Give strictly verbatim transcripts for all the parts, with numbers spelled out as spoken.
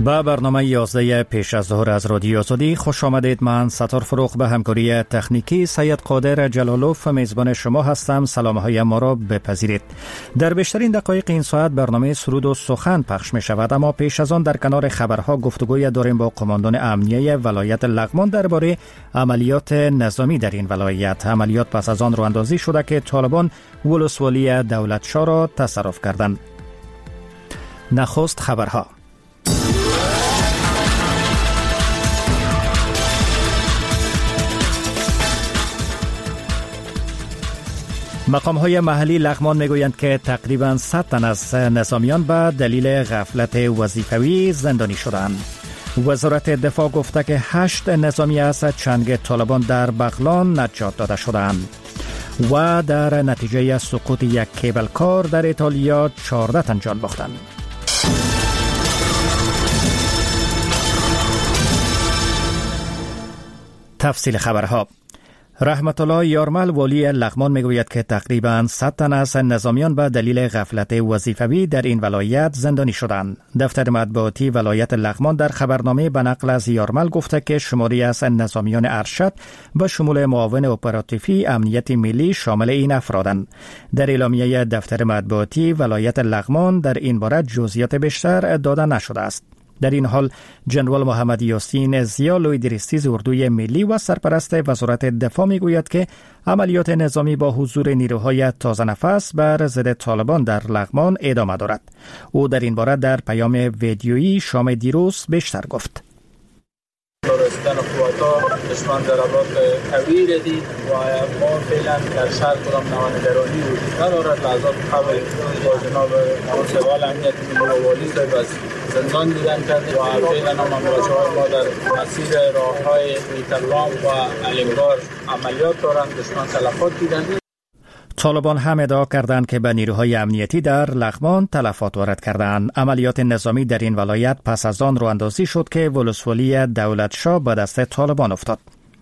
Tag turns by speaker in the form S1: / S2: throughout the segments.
S1: با برنامه یازده پیش از ظهر از رادیو آزادی خوش آمدید. من ستار فروغ به همکاری تکنیکی سید قادر جلالوف میزبان شما هستم. سلام های ما را بپذیرید. در بیشترین دقایق این ساعت برنامه سرود و سخن پخش می شود، اما پیش از آن در کنار خبرها گفتگوی داریم با قماندان امنیه ولایت لغمان درباره عملیات نظامی در این ولایت. عملیات پس از آن راهاندازی شده که طالبان ولسوالی دولتشاه را تصرف کردند. نخست خبرها. مقام‌های محلی لغمان میگویند که تقریباً صد تن از نظامیان به دلیل غفلت وظیفوی زندانی شدند. وزارت دفاع گفته که هشت نظامی از چنگ طالبان در بغلان نجات داده شدند. و در نتیجه سقوط یک کیبل کار در ایتالیا چهارده تن جان باختند. تفصیل خبرها. رحمت الله یارمل والی لغمان میگوید که تقریباً صد تن از نظامیان به دلیل غفلت وظیفوی در این ولایت زندانی شدند. دفتر مطبوعاتی ولایت لغمان در خبرنامه به نقل از یارمل گفته که شماری از نظامیان ارشد به شمول معاون اپراتیفی امنیت ملی شامل این افرادند. در اعلامیه دفتر مطبوعاتی ولایت لغمان در این باره جزئیات بیشتر داده نشده است. در این حال جنرال محمد یاسین ضیا لوی درستیز اردوی ملی و سرپرست وزارت دفاع میگوید که عملیات نظامی با حضور نیروهای تازه نفس بر ضد طالبان در لغمان ادامه دارد. او در این باره در پیام ویدیویی شام دیروز بیشتر گفت.
S2: رسیدن قواتا دشمن ضربات قوی دید و ما فعلا در شهر کدام نوانگرانی وجود ندارد. لحظات قبل با جناب منصفال امنیت ملی و والی صاحب از زندان دیدن کرده و فعلا هم امواجه ما در مسیر راه های میترلام و علمگار عملیات دارند. دشمن تلفات دیدن.
S1: طالبان هم ادعا کردند که به نیروهای امنیتی در لغمان تلفات وارد کردند. عملیات نظامی در این ولایت پس از آن راهاندازی شد که ولسوالی دولتشاه به دست طالبان افتاد.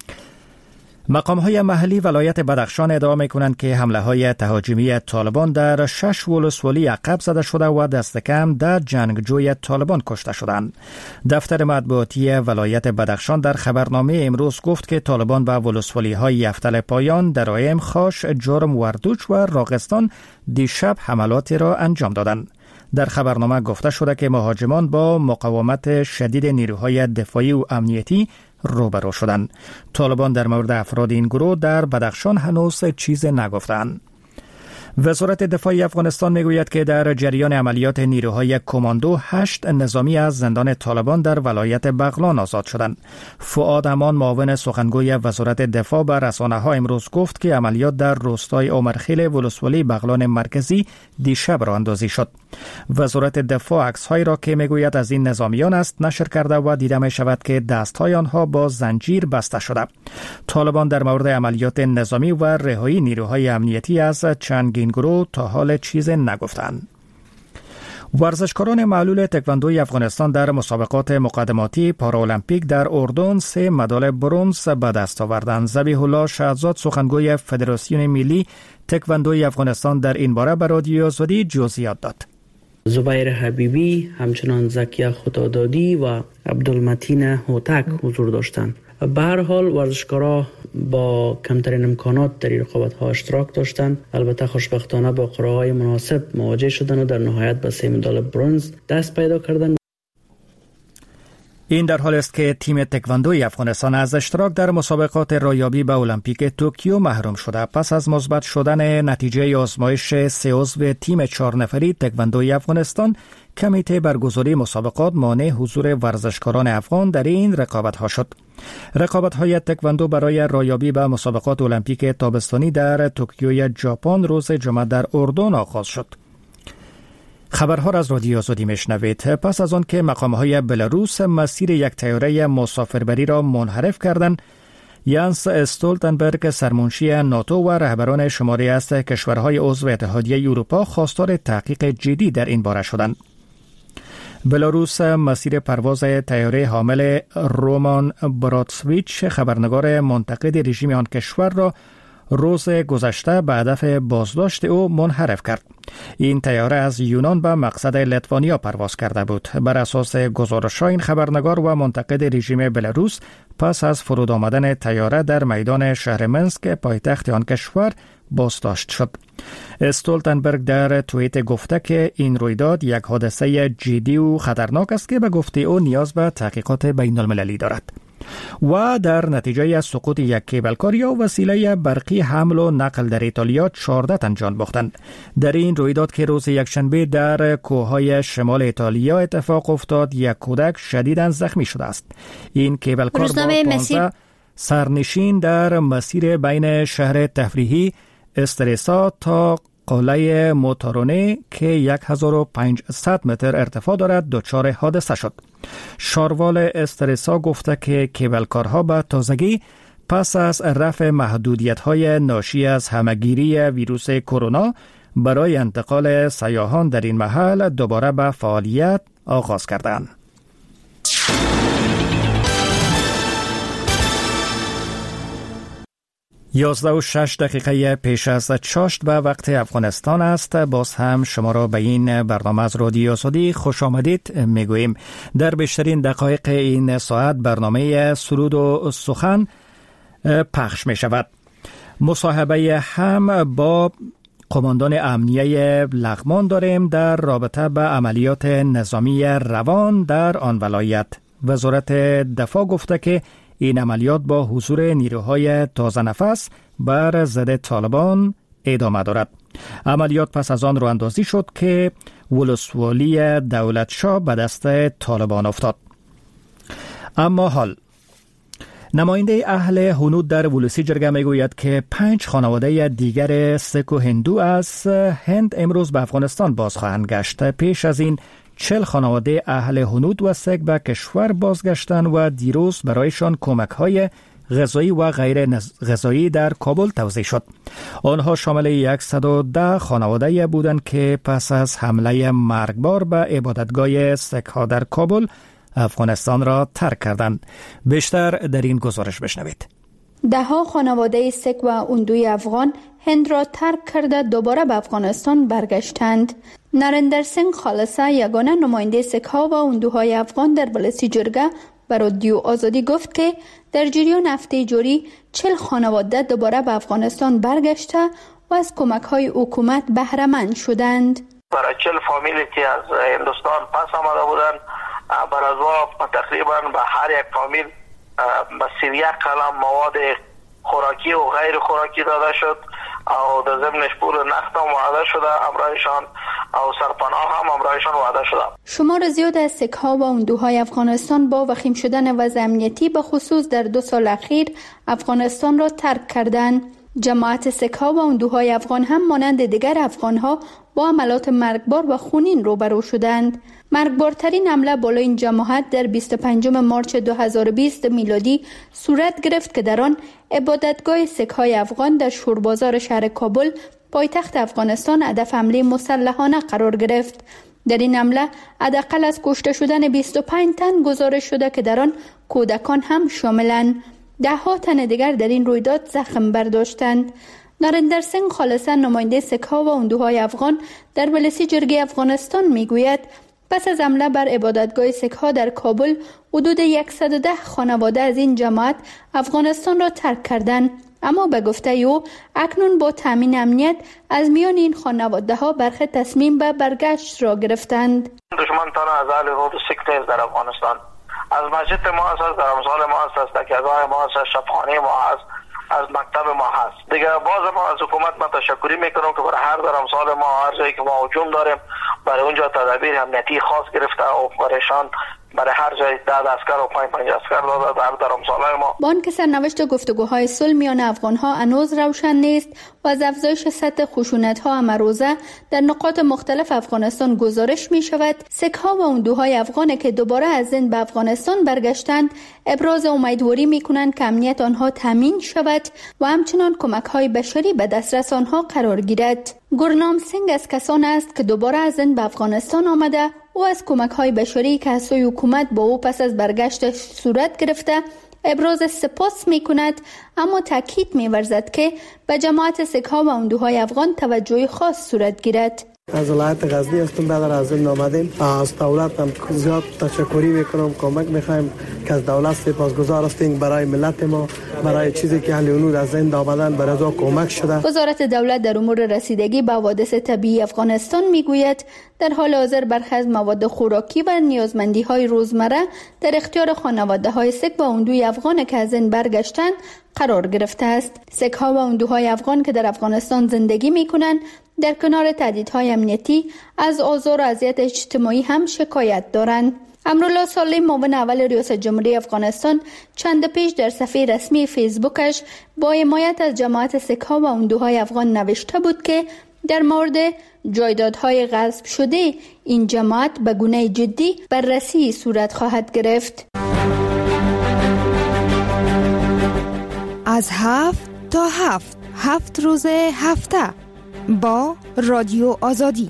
S1: مقام‌های محلی ولایت بدخشان ادعا می‌کنند که حمله‌های تهاجمی طالبان در شش ولسوالی عقب زده شده و دست کم ده جنگجوی طالبان کشته شدند. دفتر مطبوعاتی ولایت بدخشان در خبرنامه امروز گفت که طالبان به ولسوالی‌های یفتل پایان، درایم، خاش، جرم، وردوچ و راغستان دیشب حملاتی را انجام دادند. در خبرنامه گفته شده که مهاجمان با مقاومت شدید نیروهای دفاعی و امنیتی روبرو شدند. طالبان در مورد افراد این گروه در بدخشان هنوز چیزی نگفتند. وزارت دفاع افغانستان میگوید که در جریان عملیات نیروهای کماندو هشت نظامی از زندان طالبان در ولایت بغلان آزاد شدند. فؤاد امان معاون سخنگوی وزارت دفاع به رسانه‌ها امروز گفت که عملیات در روستای عمرخیل ولسوالی بغلان مرکزی دیشب راهاندازی شد. وزارت دفاع عکس‌هایی را که میگوید از این نظامیان است نشر کرده و دیده می شود که دست‌های آنها با زنجیر بسته شده. طالبان در مورد عملیات نظامی و رهایی نیروهای امنیتی از چند این گروه تا حال چیز نگفتند. ورزشکاران معلول تکواندوی افغانستان در مسابقات مقدماتی پارالمپیک در اردن سه مدال برنز به دست آوردند. ذبیح الله شهزاد سخنگوی فدراسیون ملی تکواندوی افغانستان در این باره به رادیو آزادی جزئیات داد.
S3: زبیر حبیبی، همچنان زکیه خدادادی و عبدالمتین هوتک حضور داشتند. به هر حال ورزشکارا با کمترین امکانات در رقابت‌ها اشتراک داشتند. البته خوشبختانه با قرعه‌های مناسب مواجه شدند و در نهایت به سه مدال برنز دست پیدا کردند.
S1: این در حال است که تیم تکواندوی افغانستان از اشتراک در مسابقات رایابی به المپیک توکیو محروم شده. پس از مثبت شدن نتیجه آزمایش سه عضو تیم چهار نفری تکواندوی افغانستان، کمیته برگزاری مسابقات مانع حضور ورزشکاران افغان در این رقابت‌ها شد. رقابت‌های تکواندو برای رایابی به مسابقات المپیک تابستانی در توکیو ژاپن روز جمعه در اردن آغاز شد. خبرها را از رادیو آزادی میشنوید. پس از آن که مقام‌های بلاروس مسیر یک طیاره مسافربری را منحرف کردند، یانس استولتنبرگ سرمنشی ناتو و رهبران شماری از کشورهای عضو اتحادیه اروپا خواستار تحقیق جدی در این باره شدند. بلاروس مسیر پرواز طیاره حامل رومان براتسویچ، خبرنگار منتقد رژیم آن کشور، را روز گذشته به هدف بازداشت او منحرف کرد. این طیاره از یونان به مقصد لیتوانیا پرواز کرده بود. بر اساس گزارش‌ها این خبرنگار و منتقد رژیم بلاروس پس از فرود آمدن طیاره در میدان شهر منسک پایتخت آن کشور بازداشت شد. استولتنبرگ در توییت گفته که این رویداد یک حادثه جدی و خطرناک است که به گفته او نیاز به تحقیقات بین المللی دارد. و در نتیجه سقوط یک کیبلکار یا وسیله برقی حمل و نقل در ایتالیا چهارده تن جان باختند. در این رویداد که روز یکشنبه در کوههای شمال ایتالیا اتفاق افتاد، یک کودک شدیداً زخمی شده است. این کیبلکار با پانزده سرنشین در مسیر بین شهر تفریحی استرسا تا قلعه موتارونه که هزار و پانصد متر ارتفاع دارد دچار حادثه شد. شاروال استرسا گفته که کیبلکارها به تازگی پس از رفع محدودیت‌های ناشی از همه‌گیری ویروس کرونا برای انتقال سیاحان در این محل دوباره به فعالیت آغاز کردند. یازده و شش دقیقه پیش از چاشت به وقت افغانستان است. باز هم شما را به این برنامه از رادیو آزادی خوش آمدید میگوییم. در بیشترین دقایق این ساعت برنامه سرود و سخن پخش می شود. مصاحبه هم با قماندان امنیه لغمان داریم در رابطه به عملیات نظامی روان در آن ولایت. وزارت دفاع گفته که این عملیات با حضور نیروهای تازه نفس بر ضد طالبان ادامه دارد. عملیات پس از آن رو اندازی شد که ولسوالی دولت شاه به دست طالبان افتاد. اما حال نماینده اهل هنود در ولسی جرگه میگوید که پنج خانواده دیگر سیک و هندو از هند امروز به افغانستان باز خواهند گشت. پیش از این چل خانواده اهل هنود و سیک به کشور بازگشتند و دیروز برایشان کمک‌های غذایی و غیر غذایی در کابل توزیع شد. آنها شامل صد و ده خانواده بودند که پس از حمله مرگبار به عبادتگاه سیک‌ها در کابل افغانستان را ترک کردند. بیشتر در این گزارش بشنوید.
S4: ده ها خانواده سیک و هندوی افغان هند را ترک کرده دوباره به افغانستان برگشتند. نریندر سینگ خالصه یگانه نماینده سیک ها و هندوهای افغان در ولسی جرگه به رادیو آزادی گفت که در جریان هفته جاری چل خانواده دوباره به افغانستان برگشته و از کمک های حکومت بهره مند شدند.
S5: برای چل فامیلی که از هندوستان پس آمده بودند، برای تقریبا به هر یک فامیل به سی و یک کلم مواد خوراکی و غیر خوراکی داده شد او در ضمنش پول نقد هم وعده شده امرایشان او سرپناه هم امرایشان وعده شده.
S4: شمار زیاد از سیک ها و هندوهای افغانستان با وخیم شدن وضع امنیتی به خصوص در دو سال اخیر افغانستان را ترک کردند. جماعت سیک ها و هندوهای افغان هم مانند دیگر افغان ها با عملات مرگبار و خونین روبرو شدند. مرگبارترین حمله بالای این جماعت در بیست و پنجم مارچ دو هزار و بیست میلادی صورت گرفت که در آن عبادتگاه سیک های افغان در شوربازار شهر کابل پایتخت افغانستان هدف حمله مسلحانه قرار گرفت. در این حمله حداقل از کشته شدن بیست و پنج تن گزارش شده که در آن کودکان هم شاملند. ده ها تن دیگر در این رویداد زخم برداشتند. نریندر سینگ خالصه نماینده سیک ها و هندوهای افغان در ولسی جرگه افغانستان میگوید پس از حمله بر عبادتگاه سیک ها در کابل حدود صد و ده خانواده از این جماعت افغانستان را ترک کردند، اما به گفته او اکنون با تامین امنیت از میان این خانواده ها برخی تصمیم به برگشت را گرفتند.
S5: دشمن تنها از اهل هنود و سیک نیست در افغانستان. از مسجد ما هست، از درمسال ما هست، از تکیه‌گاه ما هست، از شبخانه ما هست، از مکتب ما هست. دیگه باز ما از حکومت ما تشکری میکنم که برای هر درمسال ما هر جایی که ما هجوم داریم برای اونجا تدابیر امنیتی خاص گرفته و برایشان برای هر جای ده عسکر و پنج پنج عسکر داده در درمسالهای ما.
S4: با آنکه سرنوشت گفتگوهای صلح میان افغانها هنوز روشن نیست و از افزایش سطح خشونت‌ها امروزه در نقاط مختلف افغانستان گزارش می شود، سیک ها و هندوهای افغان که دوباره از زند به افغانستان برگشتند ابراز امیدواری می کنند که امنیت آنها تامین شود و همچنان کمک‌های بشری به دسترس آنها قرار گیرد. گورنام سینگ از کسان است که دوباره از زند به افغانستان آمده و از کمک‌های بشری که از سوی حکومت با او پس از برگشت صورت گرفته ابراز سپاس می کند، اما تاکید می ورزد که به جماعت سکه ها و اندوهای افغان توجه خاص صورت گیرد.
S6: از ولایت غزنی هستم، برادر از این آمدیم. از دولت هم زیاد تشکری میکنم، کمک میخوایم که از دولت سپاسگزار هستیم برای ملت ما، برای چیزی که اهل اونور از این آمدن برای ذا کمک شده.
S4: وزارت دولت در امور رسیدگی به حوادث طبیعی افغانستان میگوید در حال حاضر برخی از مواد خوراکی و نیازمندی های روزمره در اختیار خانواده های سک و اندوی افغان که از این برگشتند قرار گرفته است. سک ها و اندوهای افغان که در افغانستان زندگی میکنند در کنار تهدیدهای امنیتی از آزار و اذیت اجتماعی هم شکایت دارند. امرالله صالح، معاون اول ریاست جمهوری افغانستان، چند پیش در صفحه رسمی فیسبوکش با حمایت از جماعت سکه ها و اندوهای افغان نوشته بود که در مورد جایدادهای غصب شده این جماعت به گونه جدی بررسی صورت خواهد گرفت.
S7: از هفت تا هفت هفت روز هفته با رادیو آزادی.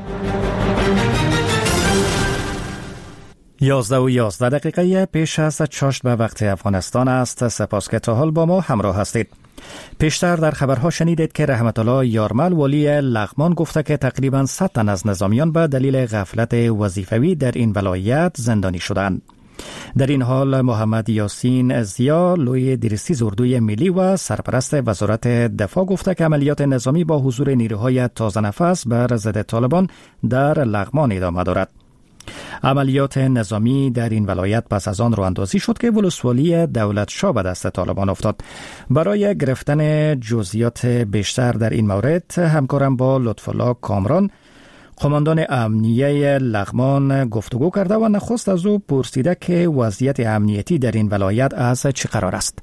S1: یازده و یازده دقیقه پیش از چاشت به وقت افغانستان است. سپاس که تا حال با ما همراه هستید. پیشتر در خبرها شنیدید که رحمت الله یارمل والی لغمان گفته که تقریباً صد تن از نظامیان به دلیل غفلت وظیفوی در این ولایت زندانی شدند. در این حال محمد یاسین زیا، لوی درستی اردوی ملی و سرپرست وزارت دفاع گفته که عملیات نظامی با حضور نیروهای تازه نفس بر ضد طالبان در لغمان ادامه دارد. عملیات نظامی در این ولایت پس از آن راه اندازی شد که ولسوالی دولت شاه به دست طالبان افتاد. برای گرفتن جزئیات بیشتر در این مورد همکارم با لطفالله کامران، قماندان امنیه لغمان، گفتگو کرده و نخست از او پرسیده که وضعیت امنیتی در این ولایت از چه قرار است.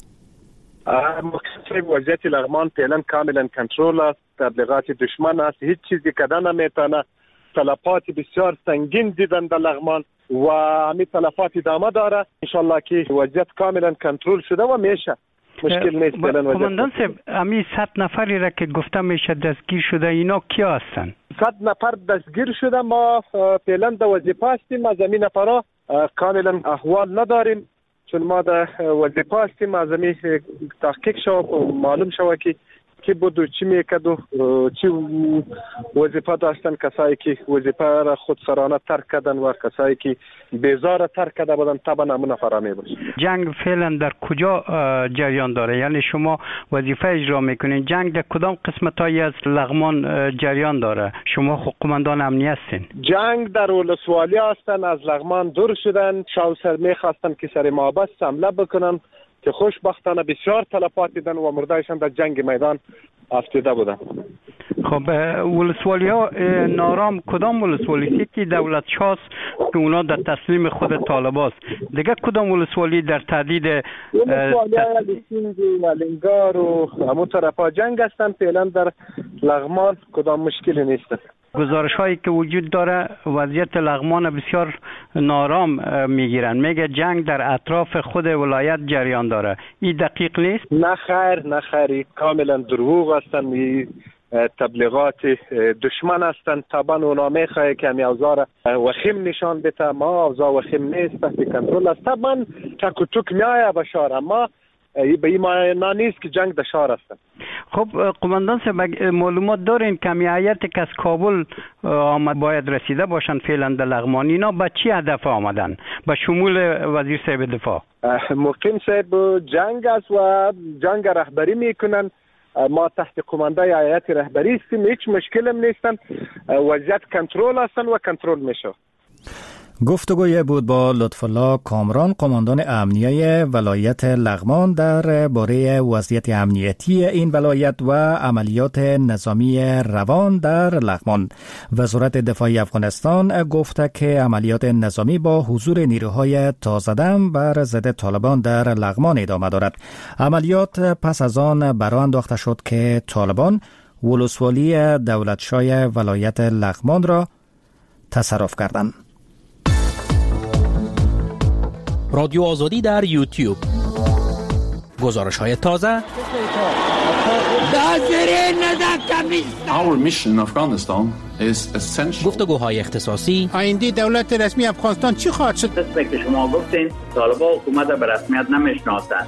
S8: وضعیت لغمان فعلا کاملا کنترل است. تبلیغات دشمن است، هیچ چیزی کردن نمیتونه. تلفات بسیار سنگین دیدن در لغمان و همین تلفات ادامه داره. انشالله که وضعیت کاملا کنترل شده و میشه مشکل نیست.
S9: کماندان صاحب، همین صد نفری را که گفته میشه دستگیر شده، اینا کیا هستن؟
S8: صد نفر دستگیر شده. ما فعلا در وظیفه هستیم. از همین نفرها کاملا احوال نداریم، چون ما در وظیفه هستیم. از همین تحقیق شود و معلوم شود که کی بود و چی میکرد و چی وظیفه داشتن. کسایی که وظیفه را خودسرانه ترک کردن و کسایی که بیزار ترک کرده بودن طبعا همون نفرها میباشن.
S9: جنگ فعلا در کجا جریان داره؟ یعنی شما وظیفه اجرا میکنین، جنگ در کدام قسمتایی از لغمان جریان داره؟ شما خود قماندان امنیه هستین.
S8: جنگ در ولسوالی هستن، از لغمان دور شدن. شاوسر میخواستن که سر مابست حمله بکنن که خوشبختانه بسیار تلفات دیدن و مردایشان در جنگ میدان افتاده بودن.
S9: خب ولسوالی ها نارام کدام ولسوالی که دولت شاست که اونا در تسلیم خود طالب است؟ دیگه کدام ولسوالی در تهدید؟
S8: ولسوالی ها لسینگ و لنگار و همون طرف ها جنگ هستن. فعلا در لغمان کدام مشکلی نیست.
S9: گزارش هایی که وجود داره وضعیت لغمان بسیار نارام میگیرن، میگه جنگ در اطراف خود ولایت جریان داره. این دقیق نیست؟ نه
S8: خیر، نه خیر، کاملا دروغ هستن. تبلیغات دشمن هستن. طبعا اونا میخواه که همی اوزار وخیم نشان بده. ما اوزار وخیم نیست، تحت کنترل است. طبعا تک و توک میایه به شهر، اما به این معنی نیست که جنگ در شهر هستن.
S9: خب قماندان صاحب، معلومات دارین که همیت که از کابل آمد باید رسیده باشن فعلا در لغمان، اینا با چی هدف آمدن؟ با شمول وزیر صاحب دفاع
S8: مقیم صاحب جنگ است و جنگ رهبری میکنن. ما تحت قمانده هیئت رهبری هستیم، هیچ مشکل هم نیستن. وضعیت کنترل هستن و کنترل میشه.
S1: گفتگوی بود با لطفالله کامران، قماندان امنیه ولایت لغمان، در باره وضعیت امنیتی این ولایت و عملیات نظامی روان در لغمان. وزارت دفاع افغانستان گفته که عملیات نظامی با حضور نیروهای تازه‌دم بر ضد طالبان در لغمان ادامه دارد. عملیات پس از آن برآ انداخته شد که طالبان ولسوالی دولتشاه ولایت لغمان را تصرف کردند.
S10: رادیو آزادی در یوتیوب. گزارش های تازه،
S11: Our mission in Afghanistan is essential.
S10: گفتگوهای اختصاصی،
S12: آینده دولت رسمی افغانستان چی خواهد شد؟
S13: قسمی که شما گفتین طالبان حکومت به رسمیت نمیشناسند.